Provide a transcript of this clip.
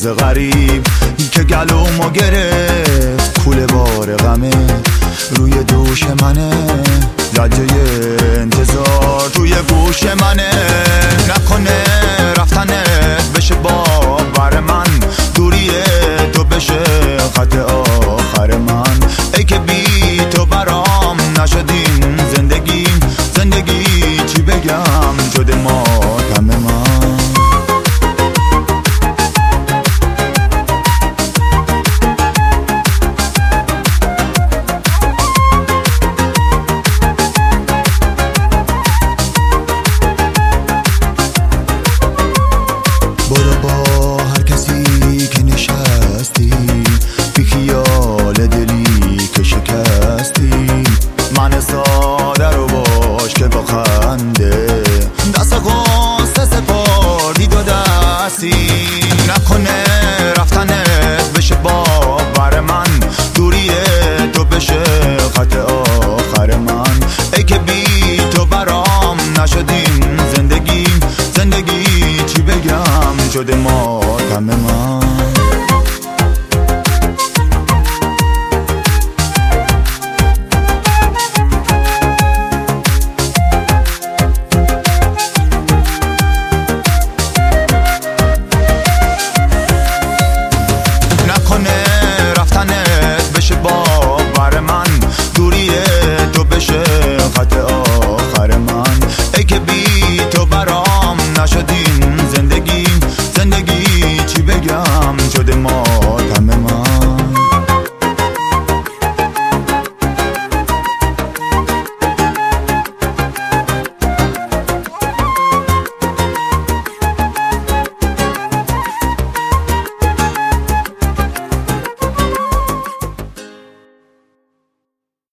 روز غریب که گلومو گرفت کوله بار غمه روی دوش منه، لجه انتظار توی گوش منه. نکنه رفتنت بشه باور من، دوری تو بشه خط آخر من. ای که بی تو برام نشدین زندگی چی بگم شده ماتم من. برو با هر کسی که نشستی، بی خیال دلی که شکستی. من ساده رو باش که با خنده دست خواسته سپردی دو دستی. نکنه رفتنت بشه باور من، دوری تو بشه خط آخر من. ای که بی تو برام نشدین زندگی چی بگم شده ماتم من.